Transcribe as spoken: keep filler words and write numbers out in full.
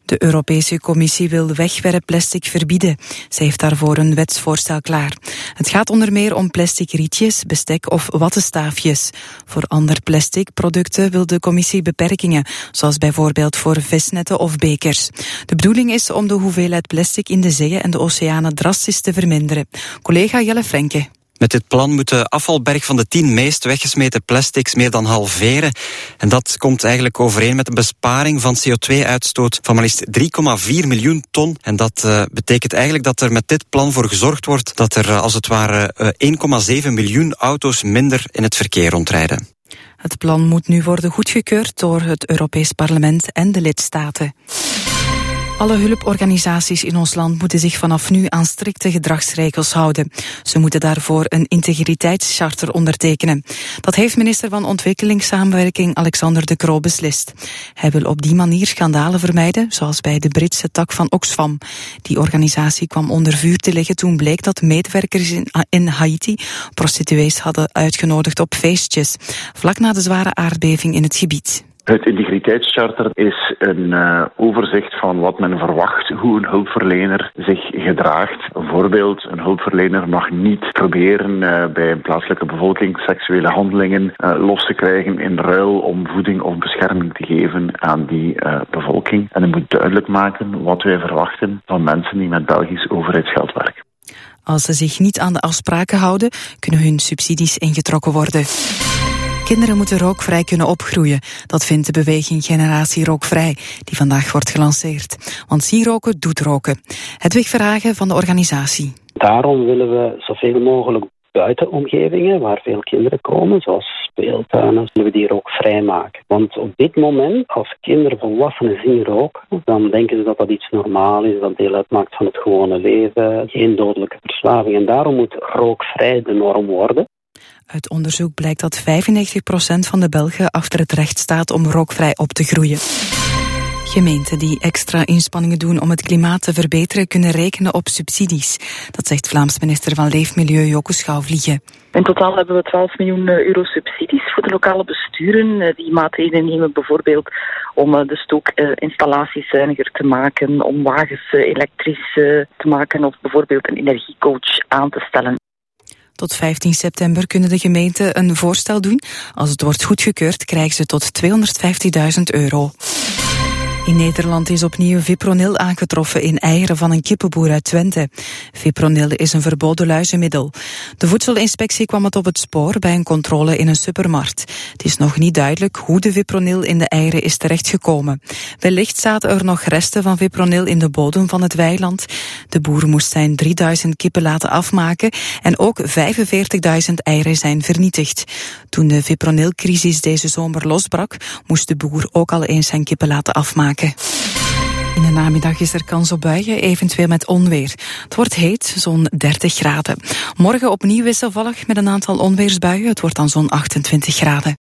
De Europese Commissie wil wegwerpplastic verbieden. Ze heeft daarvoor een wetsvoorstel klaar. Het gaat onder meer om plastic rietjes, bestek of wattenstaafjes. Voor ander plastic producten wil de Commissie beperkingen, zoals bijvoorbeeld voor visnetten of bekers. De bedoeling is om de hoeveelheid plastic in de zeeën en de oceanen drastisch te verminderen. Collega Jelle Frenke. Met dit plan moet de afvalberg van de tien meest weggesmeten plastics meer dan halveren. En dat komt eigenlijk overeen met een besparing van C O twee uitstoot van maar liefst drie komma vier miljoen ton. En dat uh, betekent eigenlijk dat er met dit plan voor gezorgd wordt dat er uh, als het ware uh, één komma zeven miljoen auto's minder in het verkeer rondrijden. Het plan moet nu worden goedgekeurd door het Europees Parlement en de lidstaten. Alle hulporganisaties in ons land moeten zich vanaf nu aan strikte gedragsregels houden. Ze moeten daarvoor een integriteitscharter ondertekenen. Dat heeft minister van Ontwikkelingssamenwerking Alexander De Croo beslist. Hij wil op die manier schandalen vermijden, zoals bij de Britse tak van Oxfam. Die organisatie kwam onder vuur te liggen toen bleek dat medewerkers in, in Haiti prostituees hadden uitgenodigd op feestjes, vlak na de zware aardbeving in het gebied. Het integriteitscharter is een uh, overzicht van wat men verwacht, hoe een hulpverlener zich gedraagt. Bijvoorbeeld, een hulpverlener mag niet proberen uh, bij een plaatselijke bevolking seksuele handelingen uh, los te krijgen in ruil om voeding of bescherming te geven aan die uh, bevolking. En hij moet duidelijk maken wat wij verwachten van mensen die met Belgisch overheidsgeld werken. Als ze zich niet aan de afspraken houden, kunnen hun subsidies ingetrokken worden. Kinderen moeten rookvrij kunnen opgroeien. Dat vindt de beweging Generatie Rookvrij, die vandaag wordt gelanceerd. Want zie roken doet roken. Hedwig Verhagen van de organisatie. Daarom willen we zoveel mogelijk buitenomgevingen waar veel kinderen komen, zoals speeltuinen, willen we die rookvrij maken. Want op dit moment, als kinderen, volwassenen zien roken, dan denken ze dat dat iets normaal is, dat deel uitmaakt van het gewone leven, geen dodelijke verslaving. En daarom moet rookvrij de norm worden. Uit onderzoek blijkt dat vijfennegentig procent van de Belgen achter het recht staat om rookvrij op te groeien. Gemeenten die extra inspanningen doen om het klimaat te verbeteren kunnen rekenen op subsidies. Dat zegt Vlaams minister van Leefmilieu Joke Schouwvliegen. In totaal hebben we twaalf miljoen euro subsidies voor de lokale besturen. Die maatregelen nemen bijvoorbeeld om de stookinstallaties zuiniger te maken, om wagens elektrisch te maken of bijvoorbeeld een energiecoach aan te stellen. Tot vijftien september kunnen de gemeenten een voorstel doen. Als het wordt goedgekeurd, krijgen ze tot tweehonderdvijftigduizend euro. In Nederland is opnieuw fipronil aangetroffen in eieren van een kippenboer uit Twente. Fipronil is een verboden luizenmiddel. De voedselinspectie kwam het op het spoor bij een controle in een supermarkt. Het is nog niet duidelijk hoe de fipronil in de eieren is terechtgekomen. Wellicht zaten er nog resten van fipronil in de bodem van het weiland. De boer moest zijn drieduizend kippen laten afmaken en ook vijfenveertigduizend eieren zijn vernietigd. Toen de fipronilcrisis deze zomer losbrak, moest de boer ook al eens zijn kippen laten afmaken. In de namiddag is er kans op buien, eventueel met onweer. Het wordt heet, zo'n dertig graden. Morgen opnieuw wisselvallig met een aantal onweersbuien. Het wordt dan zo'n achtentwintig graden.